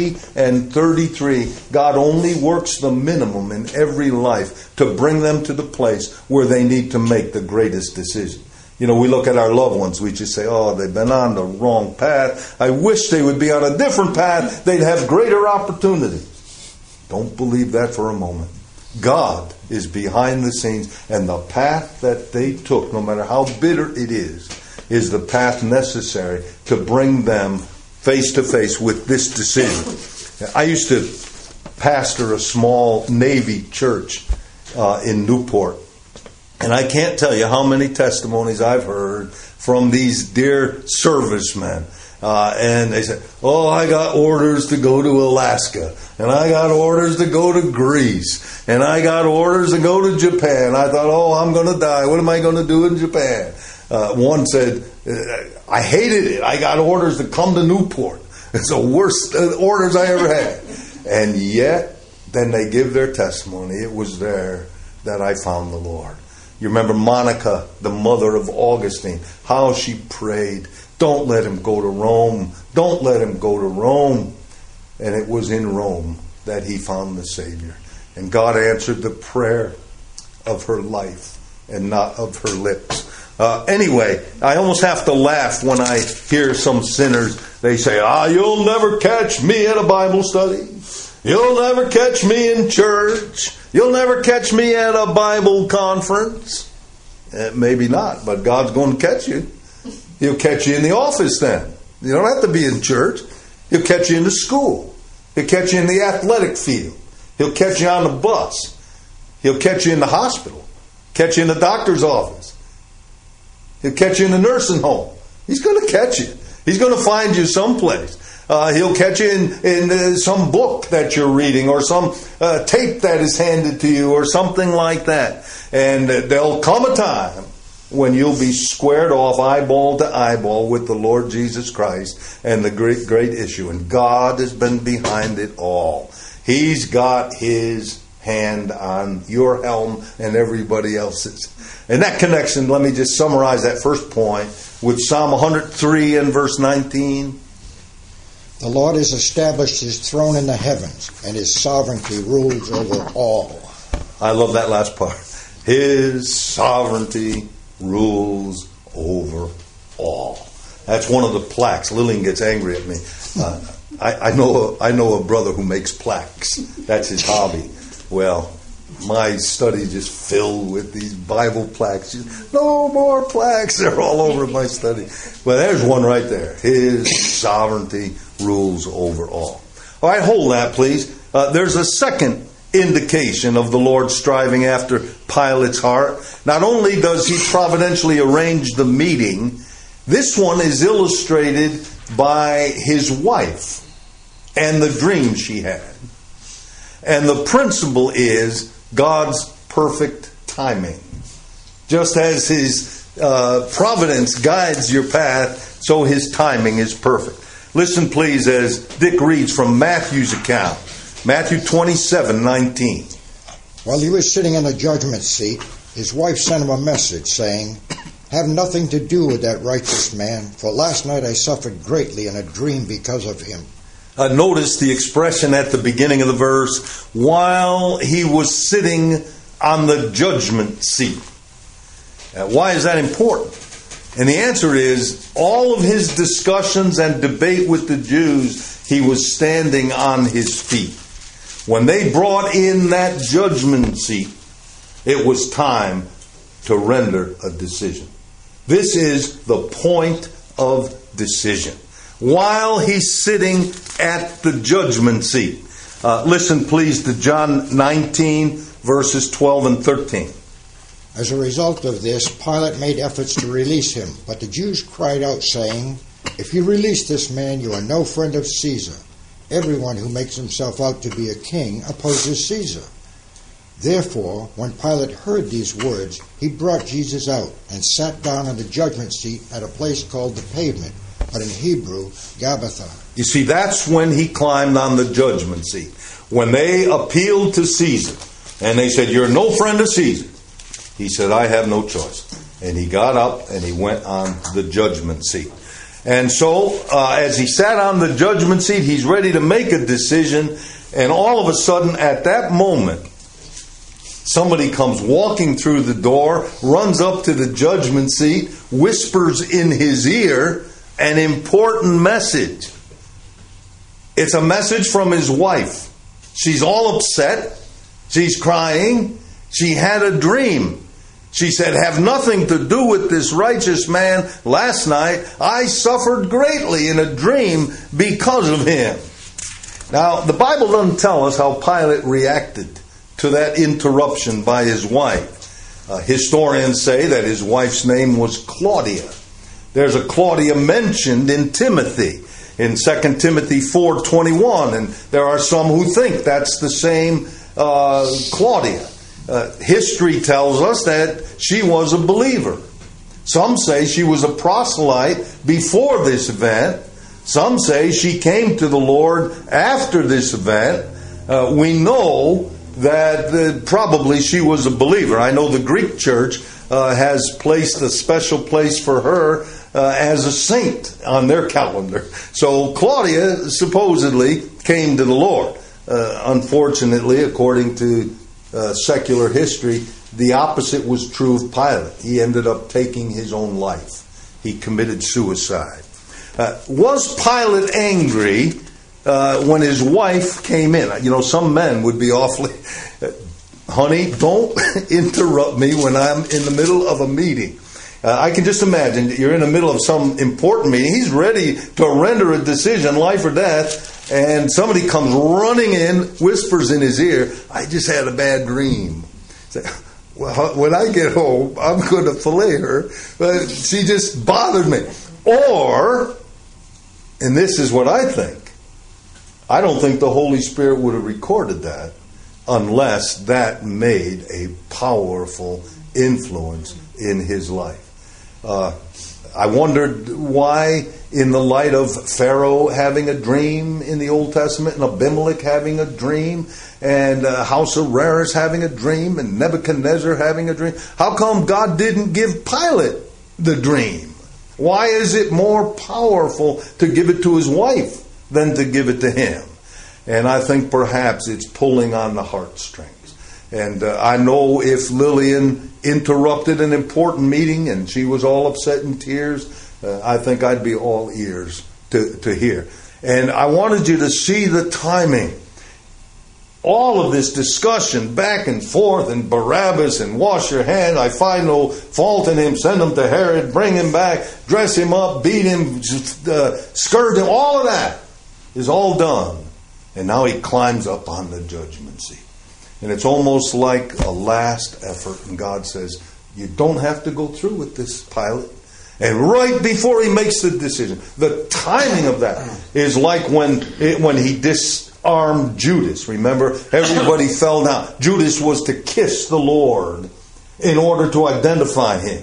3:33, God only works the minimum in every life to bring them to the place where they need to make the greatest decision. You know, we look at our loved ones, we just say, "Oh, they've been on the wrong path. I wish they would be on a different path. They'd have greater opportunities." Don't believe that for a moment. God is behind the scenes, and the path that they took, no matter how bitter it is the path necessary to bring them face to face with this decision. I used to pastor a small Navy church in Newport. And I can't tell you how many testimonies I've heard from these dear servicemen. And they said, "Oh, I got orders to go to Alaska. And I got orders to go to Greece. And I got orders to go to Japan. I thought, oh, I'm going to die. What am I going to do in Japan?" One said, "I hated it. I got orders to come to Newport. It's the worst orders I ever had." And yet, then they give their testimony. It was there that I found the Lord. You remember Monica, the mother of Augustine, how she prayed, "Don't let him go to Rome. Don't let him go to Rome." And it was in Rome that he found the Savior. And God answered the prayer of her life and not of her lips. Anyway, I almost have to laugh when I hear some sinners. They say, "You'll never catch me at a Bible study. You'll never catch me in church. You'll never catch me at a Bible conference." Maybe not, but God's going to catch you. He'll catch you in the office then. You don't have to be in church. He'll catch you in the school. He'll catch you in the athletic field. He'll catch you on the bus. He'll catch you in the hospital. Catch you in the doctor's office. He'll catch you in the nursing home. He's going to catch you. He's going to find you someplace. He'll catch you in some book that you're reading, or some tape that is handed to you, or something like that. And there'll come a time when you'll be squared off eyeball to eyeball with the Lord Jesus Christ and the great issue. And God has been behind it all. He's got His hand on your helm and everybody else's. In that connection, let me just summarize that first point with Psalm 103 and verse 19. The Lord has established His throne in the heavens, and His sovereignty rules over all. I love that last part. His sovereignty rules over all. That's one of the plaques. Lillian gets angry at me. I know a brother who makes plaques. That's his hobby. Well, my study is just filled with these Bible plaques. No more plaques. They're all over my study. Well, there's one right there. His sovereignty rules over all. All right, hold that, please. There's a second indication of the Lord striving after Pilate's heart. Not only does He providentially arrange the meeting, this one is illustrated by his wife and the dream she had. And the principle is God's perfect timing. Just as His providence guides your path, so His timing is perfect. Listen, please, as Dick reads from Matthew's account. Matthew 27:19. While he was sitting in the judgment seat, his wife sent him a message saying, "Have nothing to do with that righteous man, for last night I suffered greatly in a dream because of him." Notice the expression at the beginning of the verse, while he was sitting on the judgment seat. Why is that important? And the answer is, all of his discussions and debate with the Jews, he was standing on his feet. When they brought in that judgment seat, it was time to render a decision. This is the point of decision. While he's sitting at the judgment seat. Listen, please, to John 19, verses 12 and 13. As a result of this, Pilate made efforts to release him, but the Jews cried out, saying, "If you release this man, you are no friend of Caesar. Everyone who makes himself out to be a king opposes Caesar." Therefore, when Pilate heard these words, he brought Jesus out and sat down on the judgment seat at a place called the Pavement, but in Hebrew, Gabbatha. You see, that's when he climbed on the judgment seat. When they appealed to Caesar, and they said, "You're no friend of Caesar," he said, "I have no choice." And he got up and he went on the judgment seat. And so, as he sat on the judgment seat, he's ready to make a decision. And all of a sudden, at that moment, somebody comes walking through the door, runs up to the judgment seat, whispers in his ear an important message. It's a message from his wife. She's all upset. She's crying. She had a dream. She said, "Have nothing to do with this righteous man. Last night I suffered greatly in a dream because of him." Now, the Bible doesn't tell us how Pilate reacted to that interruption by his wife. Historians say that his wife's name was Claudia. There's a Claudia mentioned in Timothy, in 2 Timothy 4:21, and there are some who think that's the same Claudia. History tells us that she was a believer. Some say she was a proselyte before this event. Some say she came to the Lord after this event. We know that probably she was a believer. I know the Greek church has placed a special place for her as a saint on their calendar. So Claudia supposedly came to the Lord. Unfortunately, according to secular history, the opposite was true of Pilate. He ended up taking his own life. He committed suicide. Was Pilate angry when his wife came in? You know, some men would be awfully, "Honey, don't interrupt me when I'm in the middle of a meeting." I can just imagine you're in the middle of some important meeting. He's ready to render a decision, life or death. And somebody comes running in, whispers in his ear, "I just had a bad dream." "Well, when I get home, I'm going to fillet her. But she just bothered me." Or, and this is what I think, I don't think the Holy Spirit would have recorded that unless that made a powerful influence in his life. I wondered why, in the light of Pharaoh having a dream in the Old Testament, and Abimelech having a dream, and House of Rares having a dream, and Nebuchadnezzar having a dream, how come God didn't give Pilate the dream? Why is it more powerful to give it to his wife than to give it to him? And I think perhaps it's pulling on the heartstrings. And I know if Lillian interrupted an important meeting and she was all upset in tears, I think I'd be all ears to hear. And I wanted you to see the timing. All of this discussion back and forth, and Barabbas, and wash your hand, I find no fault in him, send him to Herod, bring him back, dress him up, beat him, scourge him, all of that is all done. And now he climbs up on the judgment seat. And it's almost like a last effort. And God says, "You don't have to go through with this, Pilate." And right before he makes the decision, the timing of that is like when he disarmed Judas. Remember, everybody fell down. Judas was to kiss the Lord in order to identify him.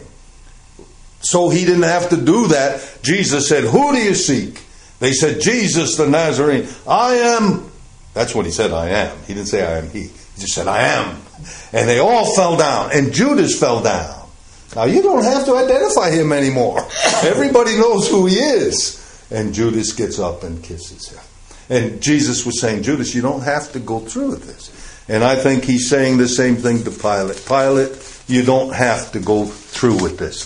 So he didn't have to do that. Jesus said, "Who do you seek?" They said, "Jesus the Nazarene." "I am." That's what he said, "I am." He didn't say, "I am he." He just said, "I am." And they all fell down. And Judas fell down. Now, you don't have to identify him anymore. Everybody knows who he is. And Judas gets up and kisses him. And Jesus was saying, Judas, you don't have to go through with this. And I think he's saying the same thing to Pilate. Pilate, you don't have to go through with this.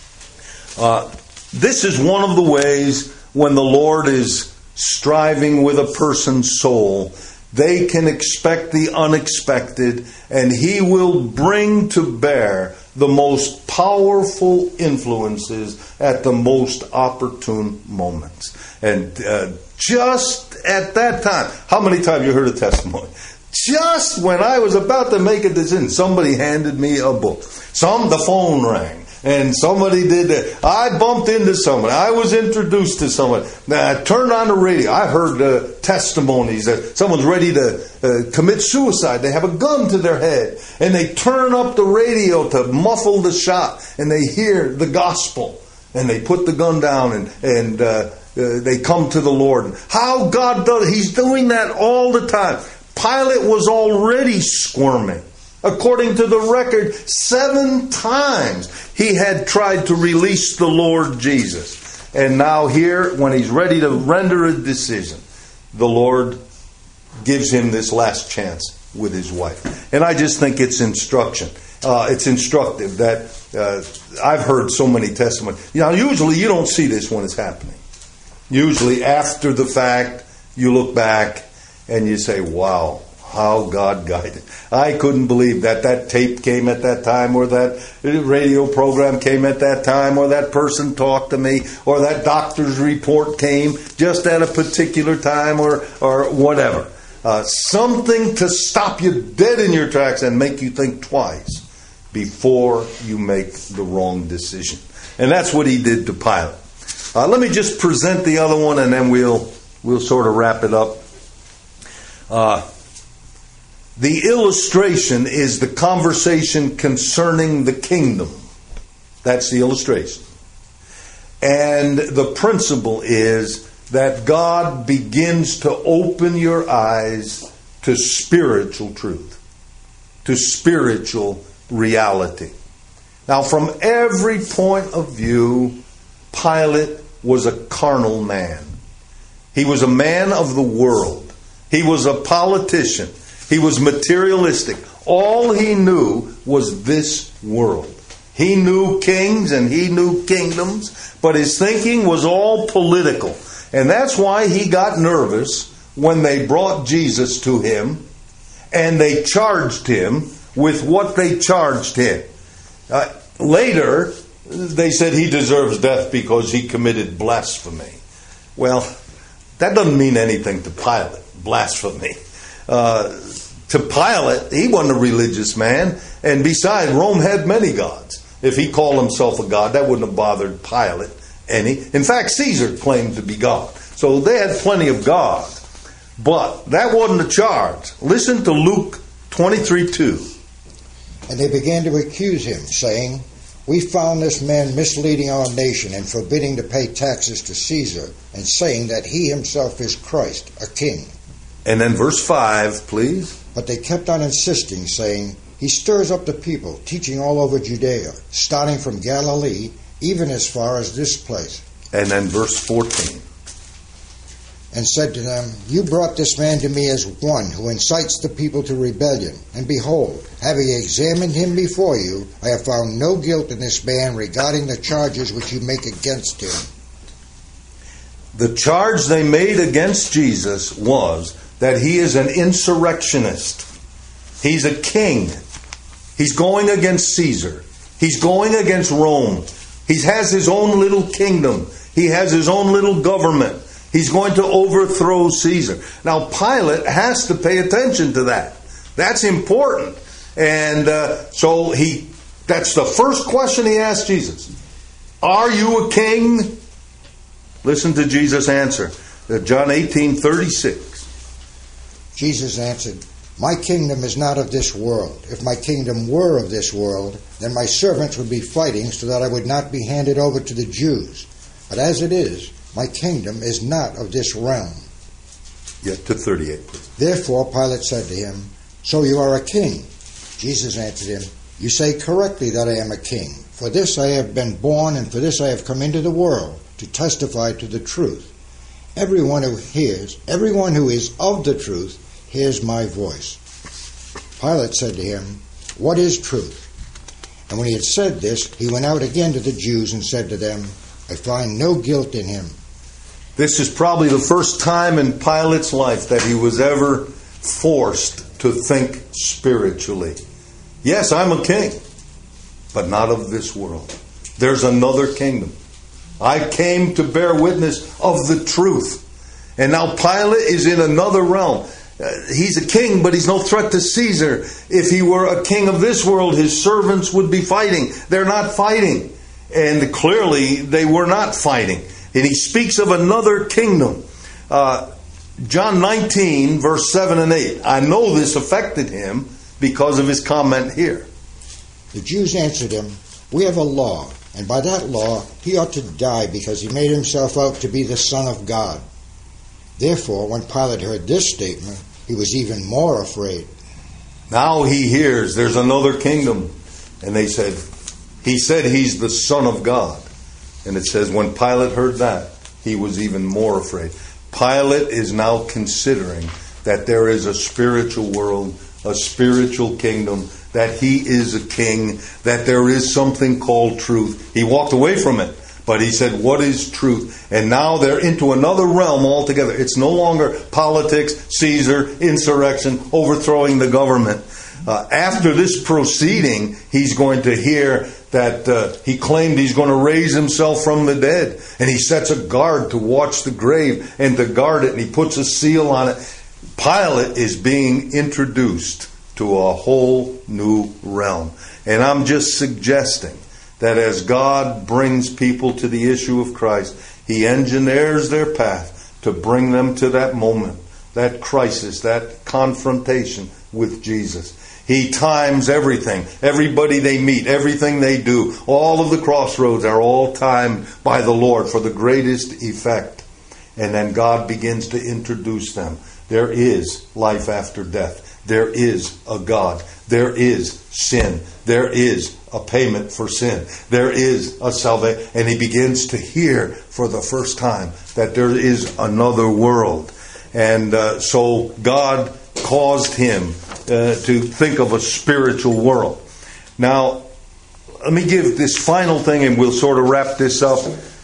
This is one of the ways when the Lord is striving with a person's soul, they can expect the unexpected, and He will bring to bear the most powerful influences at the most opportune moments. And just at that time, how many times you heard a testimony? Just when I was about to make a decision, somebody handed me a book. The phone rang. And somebody did that. I bumped into someone. I was introduced to someone. I turned on the radio. I heard testimonies that someone's ready to commit suicide. They have a gun to their head. And they turn up the radio to muffle the shot. And they hear the gospel. And they put the gun down and they come to the Lord. How God does it. He's doing that all the time. Pilate was already squirming. According to the record, 7 times he had tried to release the Lord Jesus. And now here, when he's ready to render a decision, the Lord gives him this last chance with his wife. And I just think it's instruction. It's instructive that I've heard so many testimonies. Usually you don't see this when it's happening. Usually after the fact, you look back and you say, wow, how God guided. I couldn't believe that tape came at that time, or that radio program came at that time, or that person talked to me, or that doctor's report came just at a particular time, or whatever. Something to stop you dead in your tracks and make you think twice before you make the wrong decision. And that's what he did to Pilate. Let me just present the other one, and then we'll sort of wrap it up. The illustration is the conversation concerning the kingdom. That's the illustration. And the principle is that God begins to open your eyes to spiritual truth, to spiritual reality. Now, from every point of view, Pilate was a carnal man. He was a man of the world. He was a politician. He was materialistic. All he knew was this world. He knew kings and he knew kingdoms, but his thinking was all political. And that's why he got nervous when they brought Jesus to him and they charged him with what they charged him. Later, they said he deserves death because he committed blasphemy. Well, that doesn't mean anything to Pilate, blasphemy. To Pilate, he wasn't a religious man. And besides, Rome had many gods. If he called himself a god, that wouldn't have bothered Pilate any. In fact, Caesar claimed to be God. So they had plenty of God. But that wasn't the charge. Listen to Luke 23:2. And they began to accuse him, saying, "We found this man misleading our nation and forbidding to pay taxes to Caesar, and saying that he himself is Christ, a king." And then verse 5, please. But they kept on insisting, saying, "He stirs up the people, teaching all over Judea, starting from Galilee, even as far as this place." And then verse 14. And said to them, "You brought this man to me as one who incites the people to rebellion. And behold, having examined him before you, I have found no guilt in this man regarding the charges which you make against him." The charge they made against Jesus was that he is an insurrectionist. He's a king. He's going against Caesar. He's going against Rome. He has his own little kingdom. He has his own little government. He's going to overthrow Caesar. Now, Pilate has to pay attention to that. That's important. And so that's the first question he asked Jesus. Are you a king? Listen to Jesus' answer. John 18:36. Jesus answered, "My kingdom is not of this world. If my kingdom were of this world, then my servants would be fighting so that I would not be handed over to the Jews. But as it is, my kingdom is not of this realm." Yet to 38, please. Therefore Pilate said to him, "So you are a king?" Jesus answered him, "You say correctly that I am a king. For this I have been born, and for this I have come into the world, to testify to the truth. everyone who is of the truth, hears my voice." Pilate said to him, "What is truth?" And when he had said this, he went out again to the Jews and said to them, "I find no guilt in him." This is probably the first time in Pilate's life that he was ever forced to think spiritually. Yes, I'm a king, but not of this world. There's another kingdom. I came to bear witness of the truth. And now Pilate is in another realm. He's a king, but he's no threat to Caesar. If he were a king of this world, his servants would be fighting. They're not fighting. And clearly they were not fighting. And he speaks of another kingdom. John 19, verse 7 and 8. I know this affected him because of his comment here. The Jews answered him, "We have a law, and by that law he ought to die because he made himself out to be the Son of God." Therefore, when Pilate heard this statement, he was even more afraid. Now he hears there's another kingdom. And he said he's the Son of God. And it says when Pilate heard that, he was even more afraid. Pilate is now considering that there is a spiritual world, a spiritual kingdom, that he is a king, that there is something called truth. He walked away from it, but he said, what is truth? And now they're into another realm altogether. It's no longer politics, Caesar, insurrection, overthrowing the government. After this proceeding, he's going to hear that he claimed he's going to raise himself from the dead. And he sets a guard to watch the grave and to guard it, and he puts a seal on it. Pilate is being introduced to a whole new realm. And I'm just suggesting that as God brings people to the issue of Christ, he engineers their path to bring them to that moment, that crisis, that confrontation with Jesus. He times everything. Everybody they meet, everything they do, all of the crossroads are all timed by the Lord for the greatest effect. And then God begins to introduce them. There is life after death. There is a God. There is sin. There is a payment for sin. There is a salvation. And he begins to hear for the first time that there is another world. And so God caused him to think of a spiritual world. Now, let me give this final thing and we'll sort of wrap this up.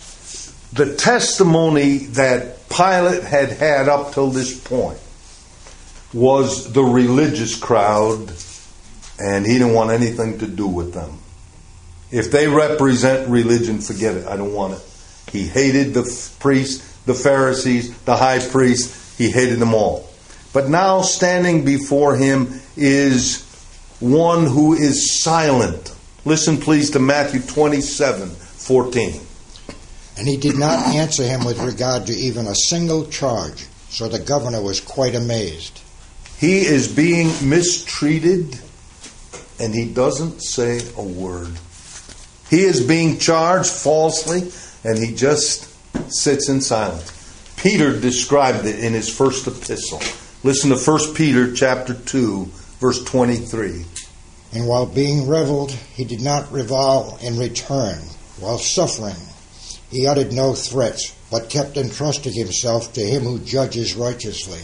The testimony that Pilate had up till this point was the religious crowd, and he didn't want anything to do with them. If they represent religion, forget it. I don't want it. He hated the priests, the Pharisees, the high priest. He hated them all. But now standing before him is one who is silent. Listen please to Matthew 27:14. And he did not answer him with regard to even a single charge, so the governor was quite amazed. He is being mistreated, and he doesn't say a word. He is being charged falsely, and he just sits in silence. Peter described it in his first epistle. Listen to 1 Peter chapter 2, verse 23. And while being reviled, he did not revile in return. While suffering, he uttered no threats, but kept entrusting himself to him who judges righteously.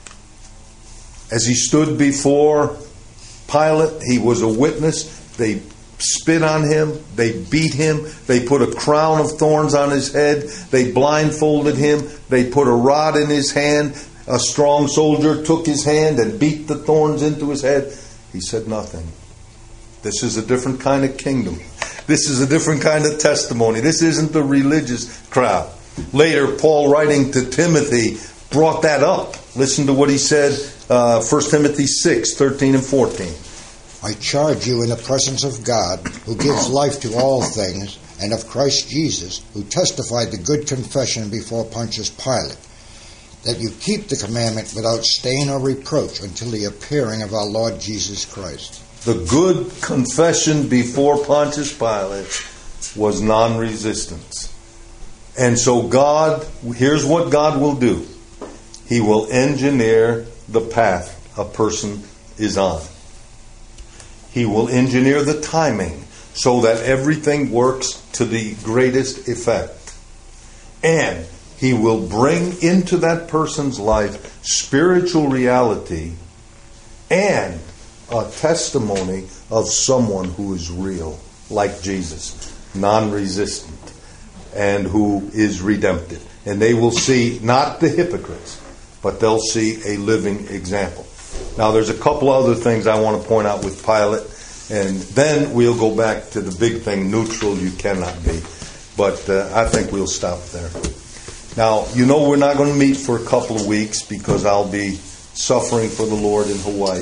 As he stood before Pilate, he was a witness. They spit on him. They beat him. They put a crown of thorns on his head. They blindfolded him. They put a rod in his hand. A strong soldier took his hand and beat the thorns into his head. He said nothing. This is a different kind of kingdom. This is a different kind of testimony. This isn't the religious crowd. Later, Paul, writing to Timothy, brought that up. Listen to what he said, 1 Timothy 6:13 and 14. I charge you in the presence of God, who gives life to all things, and of Christ Jesus, who testified the good confession before Pontius Pilate, that you keep the commandment without stain or reproach until the appearing of our Lord Jesus Christ. The good confession before Pontius Pilate was non-resistance. And so God, here's what God will do. He will engineer the path a person is on. He will engineer the timing so that everything works to the greatest effect. And He will bring into that person's life spiritual reality and a testimony of someone who is real, like Jesus, non-resistant, and who is redemptive. And they will see not the hypocrites, but they'll see a living example. Now, there's a couple other things I want to point out with Pilate, and then we'll go back to the big thing, neutral you cannot be. But I think we'll stop there. Now, you know we're not going to meet for a couple of weeks because I'll be suffering for the Lord in Hawaii.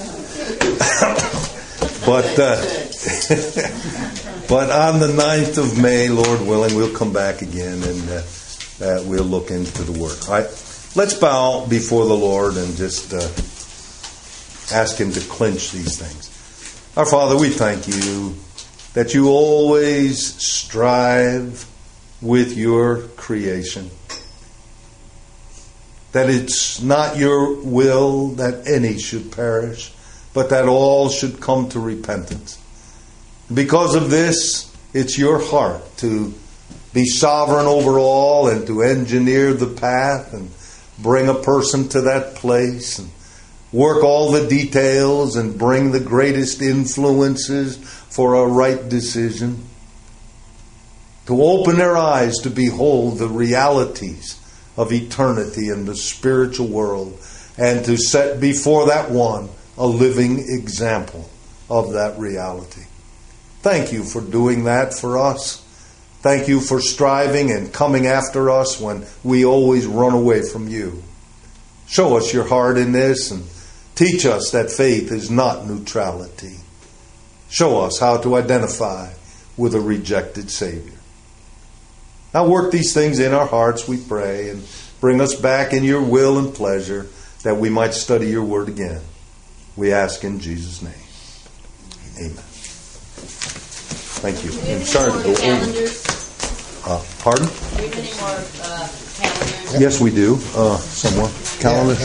But on the 9th of May, Lord willing, we'll come back again and we'll look into the Word. All right, let's bow before the Lord and just ask Him to clinch these things. Our Father, we thank you that you always strive with your creation. That it's not your will that any should perish, but that all should come to repentance. Because of this, it's your heart to be sovereign over all and to engineer the path and bring a person to that place and work all the details and bring the greatest influences for a right decision. To open their eyes to behold the realities of eternity in the spiritual world and to set before that one a living example of that reality. Thank you for doing that for us. Thank you for striving and coming after us when we always run away from you. Show us your heart in this and teach us that faith is not neutrality. Show us how to identify with a rejected Savior. Now work these things in our hearts, we pray, and bring us back in your will and pleasure that we might study your word again. We ask in Jesus' name. Amen. Thank you. I'm sorry to go over. Pardon? Do you have any more calendars? Yes, we do. Somewhere. Calendar.